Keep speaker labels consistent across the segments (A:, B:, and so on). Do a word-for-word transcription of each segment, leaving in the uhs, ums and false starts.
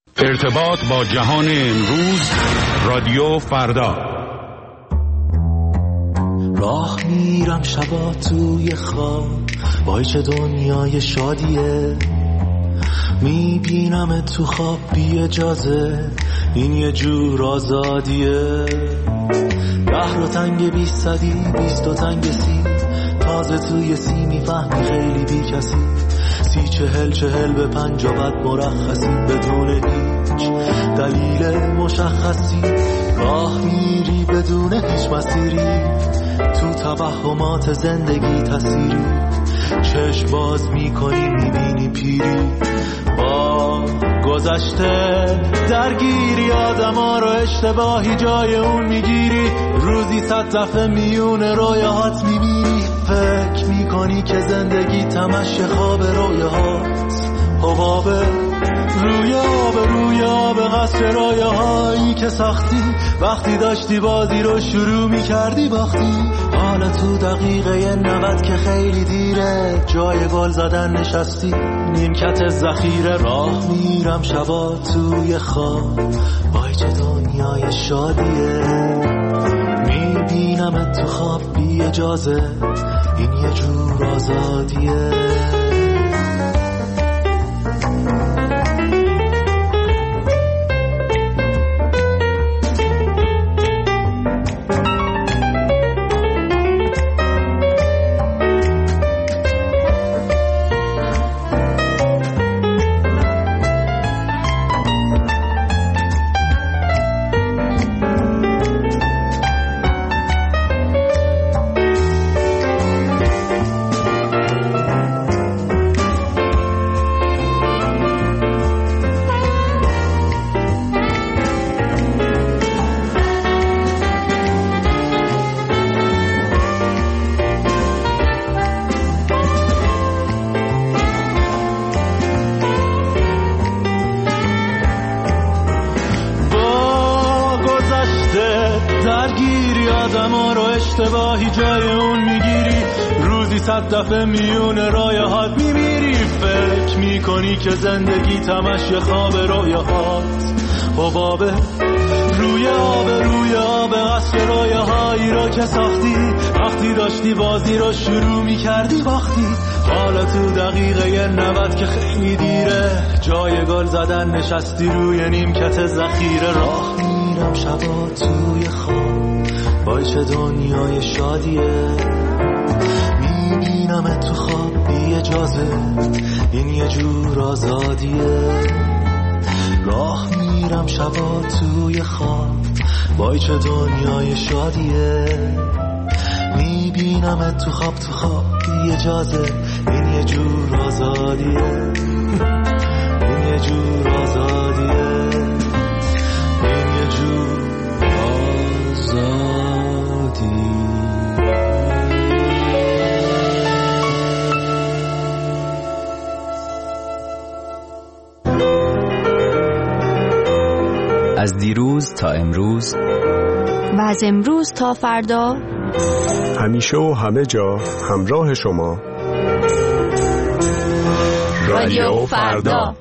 A: ارتباط با جهان امروز، رادیو فردا.
B: راه میرم شبا توی خواب، وای چه دنیای شادیه. میبینم تو خواب بی اجازه، این یه جور آزادیه. ده رو تنگ بیست صدی، بیست و تنگ سی، تازه توی سی میفهمی خیلی بی کسی. سی چهل چهل به پنج و بعد مرخصی، بدون هیچ دلیل مشخصی. راه میری بدون هیچ مسیری، تو توهمات زندگی تصیری. چشم باز میکنی میبینی پیری، با گذشته درگیری. آدم ها رو اشتباهی جای اون میگیری، روزی صد دفعه میون رویاهات میبینی. فکر میکنی که زندگی تمش خواب رویاهاست، حبابه روی آب روی آب قصر رویاهایی که ساختی. وقتی داشتی بازی رو شروع میکردی باختی. حالا تو دقیقه نود که خیلی دیره، جای گل زدن نشستی نیمکت ذخیره. راه میرم شبا توی خواب، وای چه دنیای شادیه. میبینم تو خواب بی اجازه، این یه جور آزادیه. اشتباهی جای اون میگیری، روزی صد دفعه میون رایهات میمیری. فکر میکنی که زندگی تمش یه خواب رویاهات، حبابه روی آب روی آب قصر رویاهایی رو که ساختی. وقتی داشتی بازی رو شروع میکردی باختی. حالا تو دقیقه نود که خیلی دیره، جای گل زدن نشستی روی نیمکت ذخیره. راه میرم شبا توی خواب، وای چه دنیای شادیه. میبینم تو خواب بی اجازه، این یه جور آزادیه. راه میرم شبا توی خواب، وای چه دنیای شادیه. میبینم تو خواب تو خواب بی اجازه، این یه جور آزادیه. این یه جور آزادیه، این یه جور آزادیه.
C: از دیروز تا امروز
D: و از امروز تا فردا،
E: همیشه و همه جا همراه شما،
D: رادیو فردا.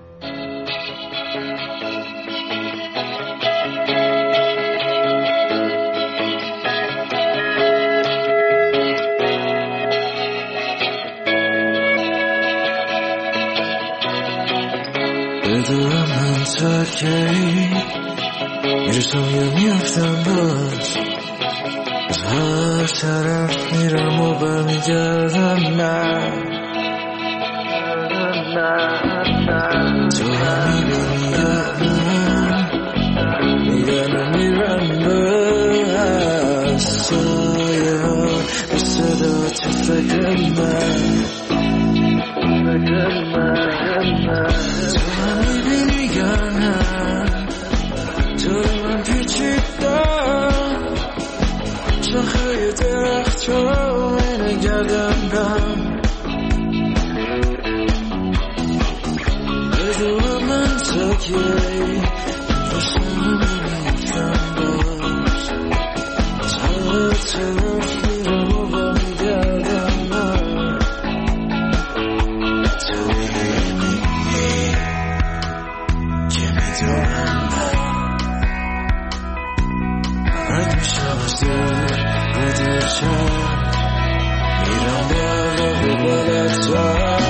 B: بدونم من تا کی میرسم یا میافتم باز، از هر طرف میرم و برمیگردم. نه تو هم میبینی یا من میگن میرم باز. سایه ها بی صدا تو فکر من، فکر من. تو هم میبینی یا نه، تو من پیچیدم شاخه درخت رو نگردم. بدون من تا کی پشتم میفتم باز، از هر طرف میرم و برمیگردم. تو میبینی که دور به دور شد میرم بالا و بالاتر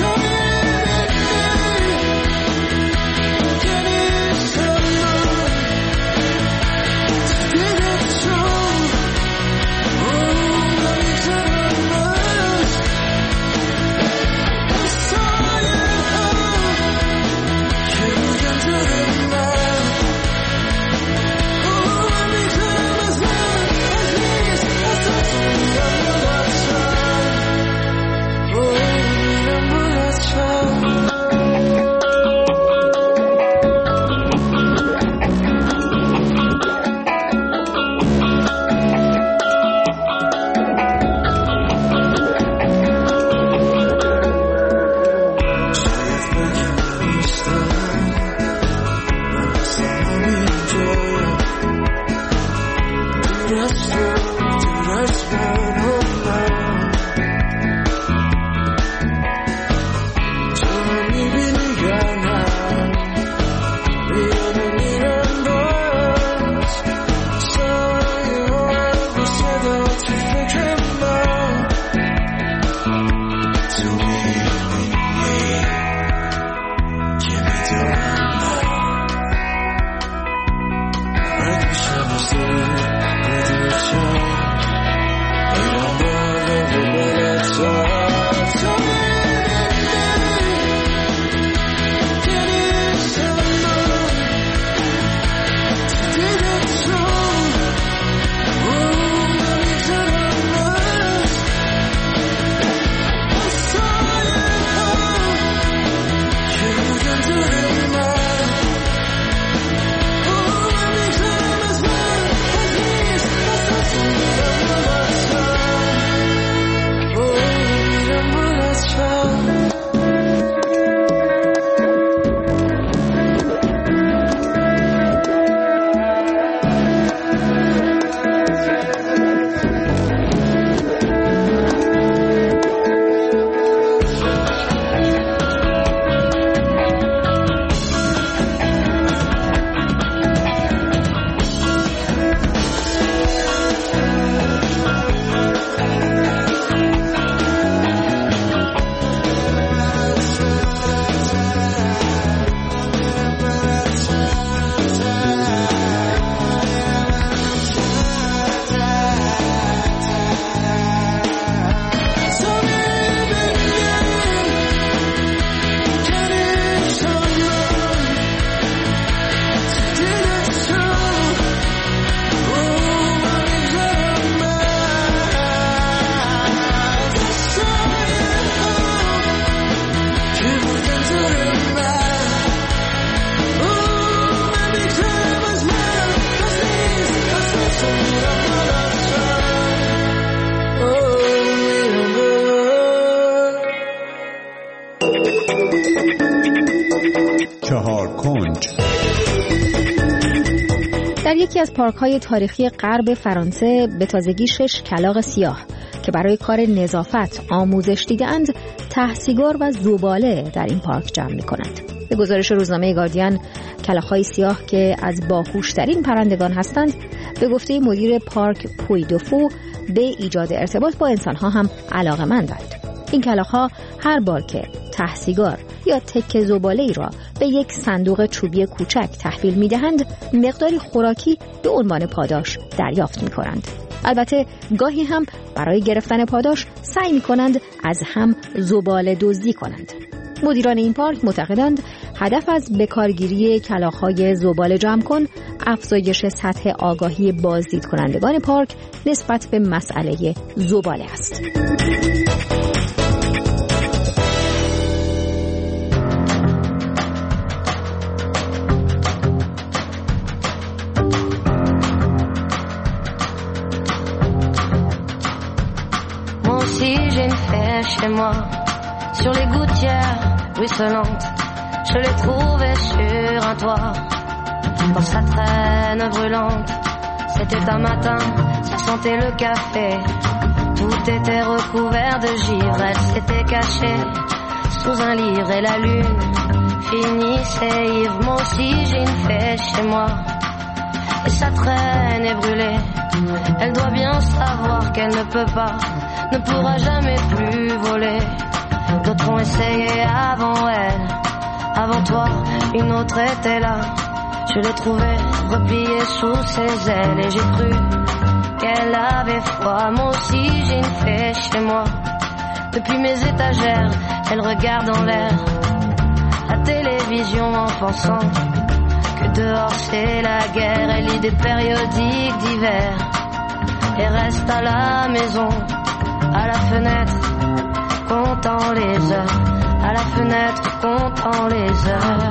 F: در یکی از پارک‌های تاریخی غرب فرانسه به تازگی شش کلاغ سیاه که برای کار نظافت آموزش دیده‌اند ته‌سیگار و زباله در این پارک جمع می‌کنند. به گزارش روزنامه گاردین، کلاغ‌های سیاه که از باهوش‌ترین پرندگان هستند، به گفته مدیر پارک پوی دو فو به ایجاد ارتباط با انسان‌ها هم علاقه‌مندند. این کلاغ‌ها هر بار که ته‌سیگار یا تکه زباله‌ای را به یک صندوق چوبی کوچک تحویل می‌دهند، مقداری خوراکی به عنوان پاداش دریافت می‌کنند. البته گاهی هم برای گرفتن پاداش سعی می‌کنند از هم زباله دزدی کنند. مدیران این پارک معتقدند هدف از بکارگیری کلاغ‌های زباله جمع کن افزایش سطح آگاهی بازدید کنندگان پارک نسبت به مسئله زباله است.
G: Chez moi, sur les gouttières ruisselantes, je l'ai trouvé sur un toit, dans sa traîne brûlante. C'était un matin, ça sentait le café, tout était recouvert de givre. Elle s'était cachée sous un livre et la lune finissait ivre. Moi aussi j'ai une fée chez moi, et sa traîne est brûlée. Elle doit bien savoir qu'elle ne peut pas, ne pourra jamais plus voler. D'autres ont essayé avant elle, avant toi, une autre était là. Je l'ai trouvée repliée sous ses ailes et j'ai cru qu'elle avait froid. Moi aussi j'ai une fée chez moi. Depuis mes étagères, elle regarde en l'air la télévision en pensant que dehors c'est la guerre. Elle lit des périodiques d'hiver et reste à la maison, à la fenêtre, comptant les heures, à la fenêtre, comptant les heures.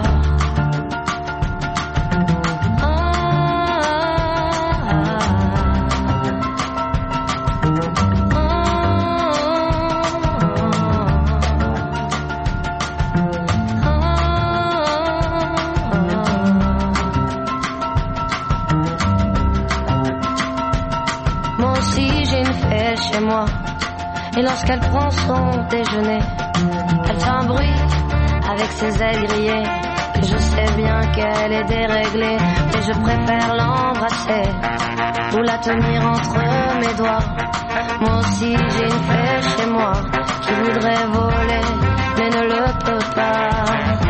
G: Chez moi, et lorsqu'elle prend son déjeuner, elle fait un bruit avec ses ailes grillées. Et je sais bien qu'elle est déréglée, mais je préfère l'embrasser ou la tenir entre mes doigts. Moi aussi j'ai une fée chez moi qui voudrait voler, mais ne le peut pas.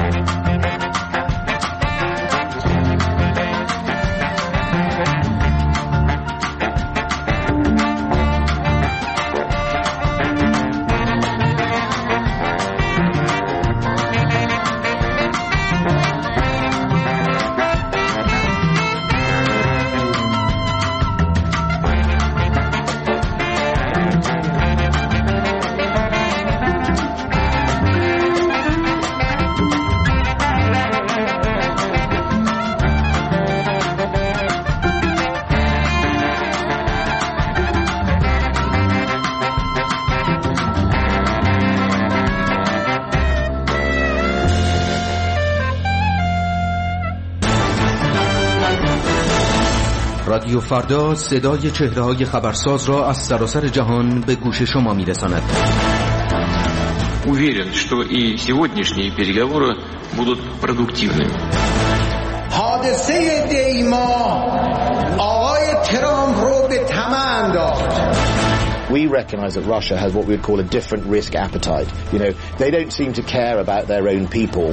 H: رادیو فردا صدای چهره‌های خبرساز را از سراسر جهان به گوش شما می‌رساند.
I: Уверен, что и сегодняшние переговоры будут продуктивными.
J: حادثه دیما آقای ترامپ رو به طمع انداخت.
K: We recognize that Russia has what we would call a different risk appetite. You know, they don't seem to care about their own people.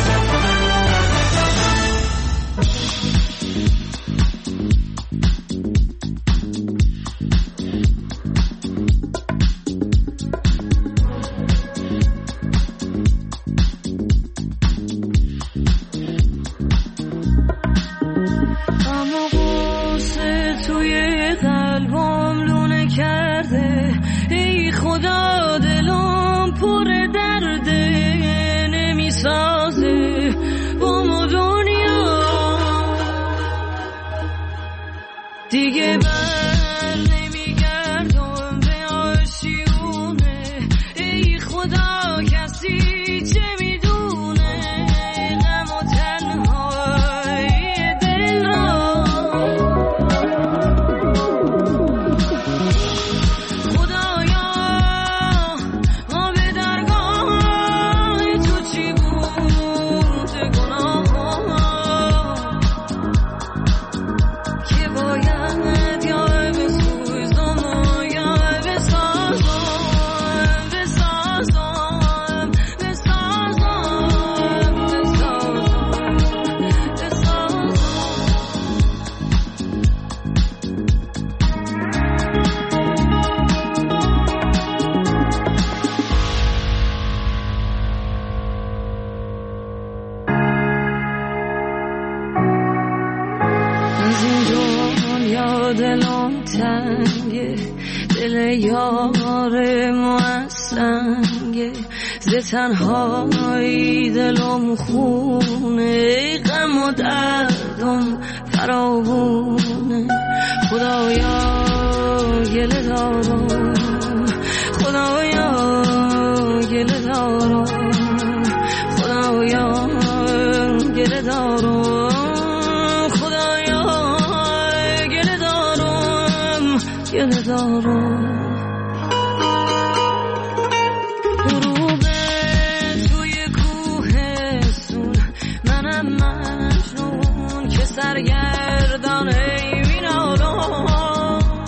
L: تنهایی دلم خونه غم و دردم فراوونه خدایا گله دارم خدایا گله دارم خدایا گله دارم خدایا گله دارم گله دارم سرگردان ای وینالو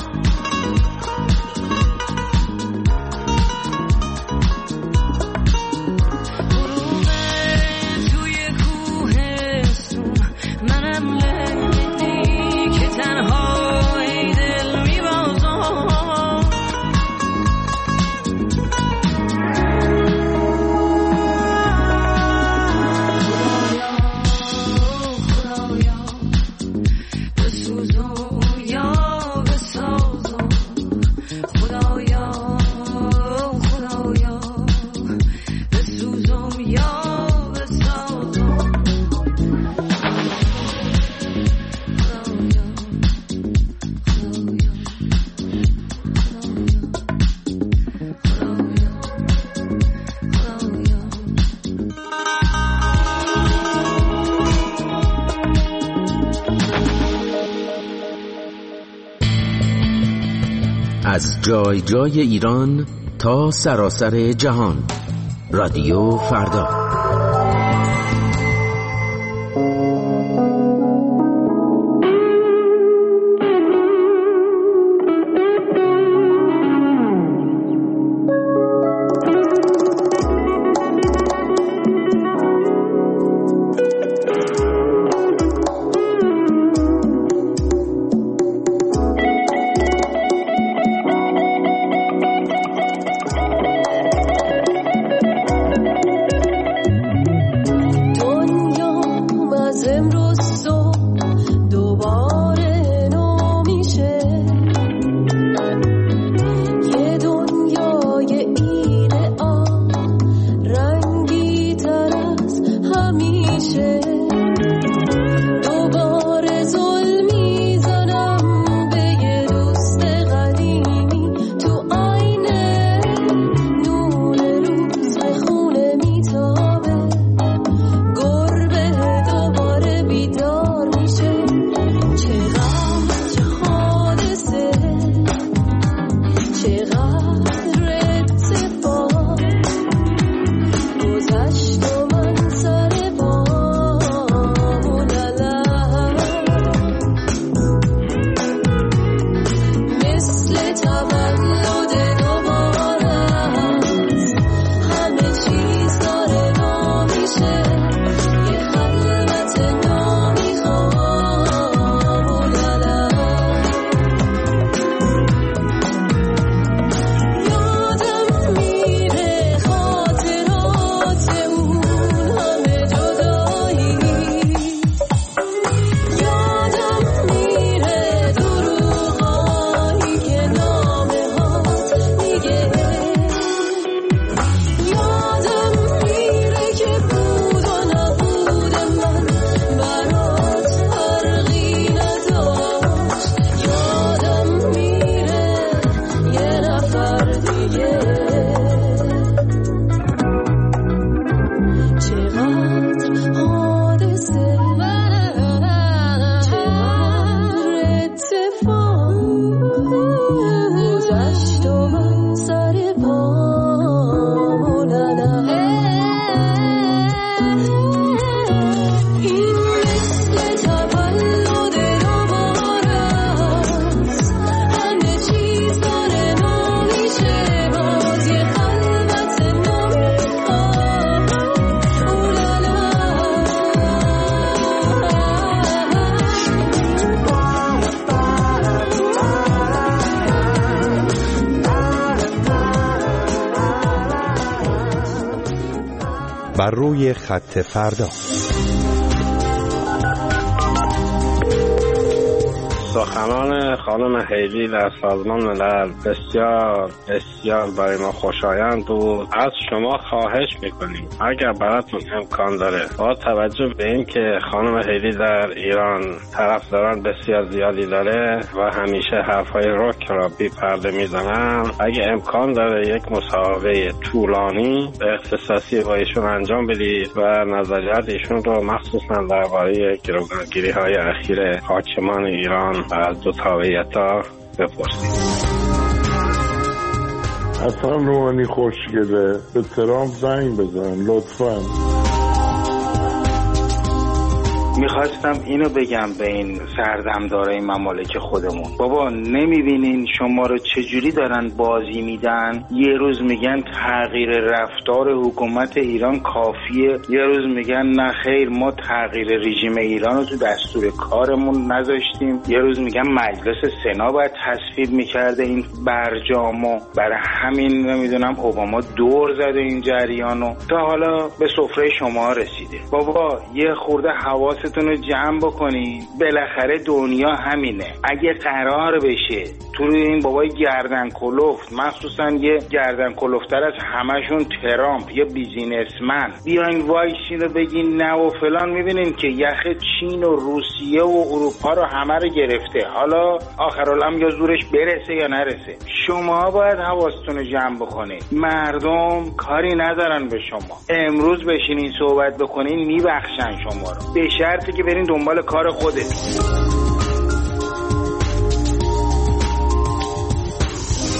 M: از جای جای ایران تا سراسر جهان. رادیو فردا.
N: بر روی خط فردا.
O: سخنان خانم هیلی در سازمان ملل بسیار بسیار برای ما خوشایند بود. از شما خواهش میکنیم اگر براتون امکان داره با توجه به این که خانم هیلی در ایران طرفداران بسیار زیادی داره و همیشه حرفای رک را بی پرده میزنن، اگر امکان داره یک مصاحبه طولانی به اختصاصی با ایشون انجام بدید و نظریات ایشون رو مخصوصا درباره گروگانگیری های اخیر حاکمان ایران از دو تابعیتا بپرسید.
P: حسن روحانی خوشگله، به ترامپ زنگ بزن لطفاً.
Q: میخواستم اینو بگم به این سردمدارای ممالک خودمون، بابا نمیبینین شما رو چجوری دارن بازی میدن؟ یه روز میگن تغییر رفتار حکومت ایران کافیه، یه روز میگن نه خیر ما تغییر رژیم ایران رو تو دستور کارمون نذاشتیم، یه روز میگن مجلس سنا باید تصویب میکرده این برجامو، برای همین نمیدونم اوباما دور زده این جریانو تا حالا به سفره شما رسیده. بابا یه خورده حواس تون رو جمع بکنین، بالاخره دنیا همینه. اگه قرار بشه تو این بابای گردن کلفت، مخصوصا یه گردن کلفتر از همشون ترامپ یا بیزینسمن، بیاین وایسین و بگین نه و فلان، میبینین که یخ چین و روسیه و اروپا رو همه رو گرفته. حالا آخرالامر یا زورش برسه یا نرسه، شما باید حواستون رو جمع بکنین. مردم کاری ندارن به شما. امروز بشینین صحبت بکنین میبخشن شما رو، به شرطی که برین دنبال کار خودت.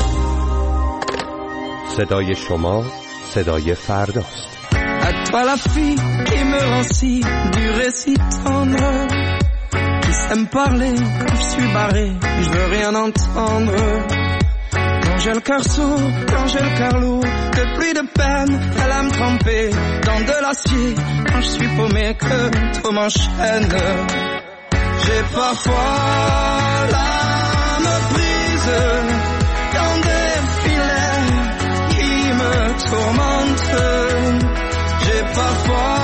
N: صدای شما صدای فرداست.
L: À toi la fille qui me rend si dur et si tendre, qui sait me parler quand je suis barré, je veux rien entendre. Quand j'ai le cœur sourd, quand j'ai le cœur lourd, que plus de peine, elle a me tremper dans de l'acier. Quand je suis paumé, que tout m'enchaîne. J'ai parfois l'âme prise dans des filets qui me tourmentent. J'ai parfois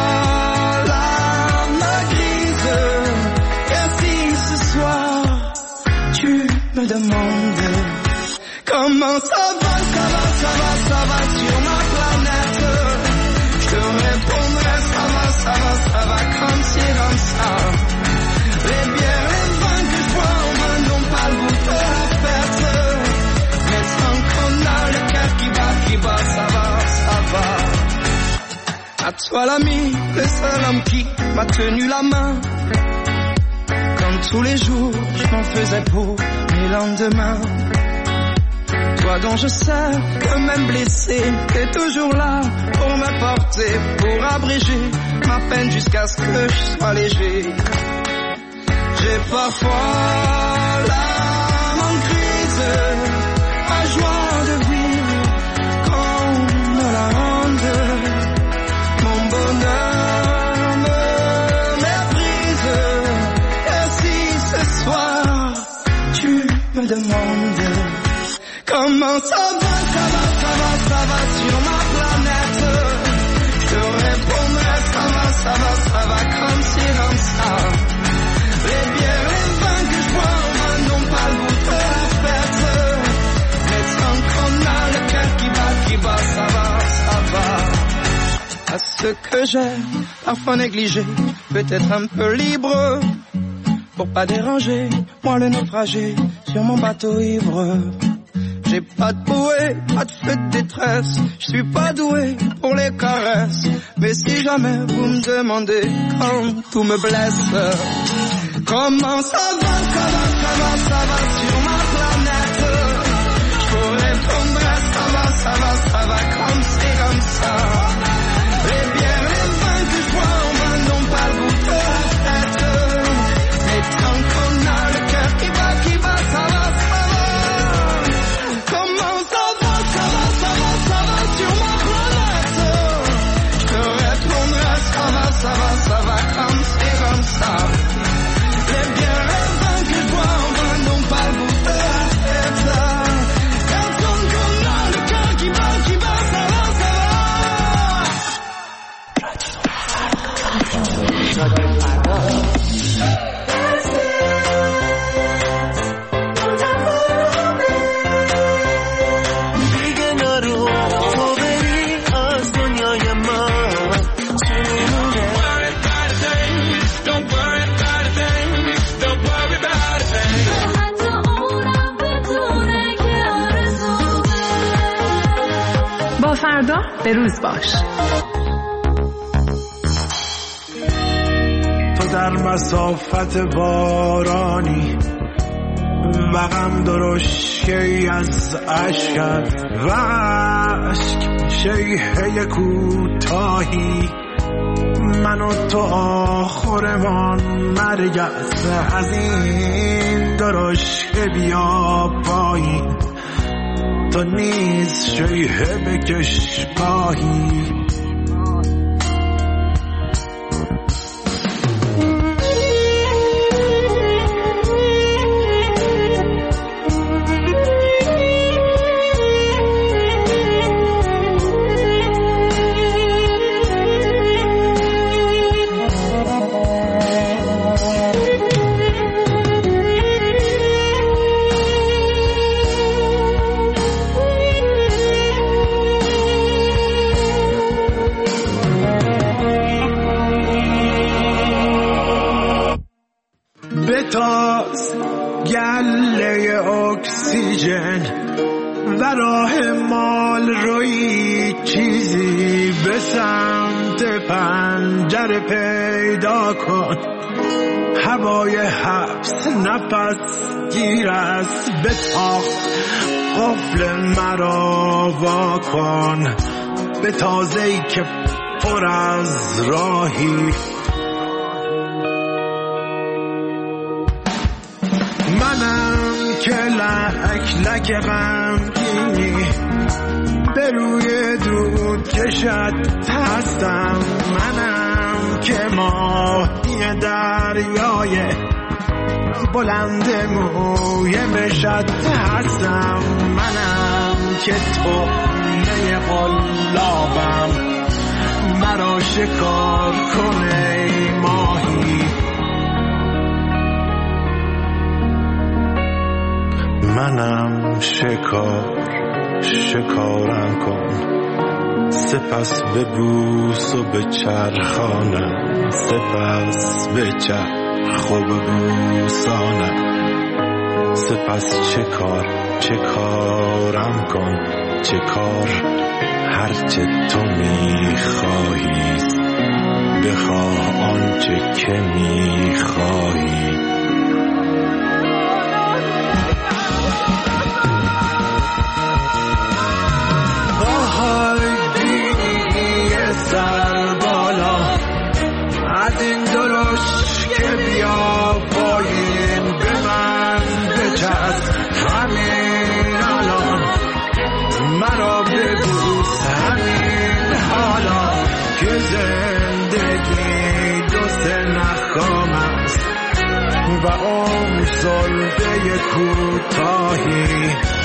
L: l'âme grise. Et si ce soir tu me demandes comment ça va, ça va, ça va, ça va sur ma planète, je te répondrai ça va, ça va, ça va comme ci, comme ça. Les bières, les vins que je bois en main n'ont pas le goût de la fête, mais tant qu'on a le cœur qui bat, qui bat, ça va, ça va. À toi l'ami, le seul homme qui m'a tenu la main, comme tous les jours, je m'en faisais pour mes lendemains. Toi dont je sais que même blessé, t'es toujours là pour me porter, pour abréger ma peine jusqu'à ce que je sois léger. J'ai parfois l'âme en crise, la joie de vivre qu'on me la rende. Mon bonheur me méprise. Et si ce soir tu me demandes comment ça va, ça va, ça va, ça va sur ma planète, je te répondrai ça va, ça va, ça va comme ci, comme ça. Les bières, les vins que je bois en main n'ont pas le goût de la fête, mais tant qu'on a le cœur qui bat, qui bat, ça va, ça va. À ce que j'ai parfois négligé, peut-être un peu libre, pour pas déranger, moi le naufragé sur mon bateau ivre. J'ai pas de bouée, pas de feu de détresse, je suis pas doué pour les caresses, mais si jamais vous me demandez quand tout me blesse, comment ça va, ça va, ça va, ça va sur ma planète, je vous répondrai ça va, ça va, ça va comme c'est comme ça. Les bières, les vins que je bois en main n'ont pas le goût de la fête, mais tant qu'on a le cœur qui bat, qui bat, ça va, ça va. Comment ça va, ça va, ça va, ça va sur ma planète, je te répondrai ça va, ça va, ça va comme c'est comme ça. Les bières, les vins que je bois en main n'ont pas le goût de la fête, et tant qu'on a le cœur qui bat, qui bat, ça va, ça va.
R: با فردا به روز باش.
B: تو در مسافت بارانی و غم درشکی از اشکت و اشک شیهه کوتاهی، من و تو آخرمان مرگ است، از این درشکه بیا پایین، تو نیز شیهه بکش گاهی. بتاز گله اکسیژن و راه مال روی چیزی به سمت پنجره پیدا کن، هوای حبس نفس گیر است، بتاخ قفل مرا وا کن به تازه‌ای که پر از راهی. منم که لک لک غمگینی به روی دود کشد هستم. منم که ماهی دریای بلند موی مشد هستم. منم که طعمه قلابم مرا شکار کنه ای ماهی. منم شکار شکارم کن سپس به بوس و به چرخانم. سپس به چرخ و به بوسانم. سپس چه کار چه کارم کن چه کار هرچه تو میخواهی بخواه آنچه که میخواهی. سر بالا از این درش که بیا پایین به من بچسب همین الان. مرا ببوس همین حالا که زندگی دوست نخام است و اون زلفه کوتاهی.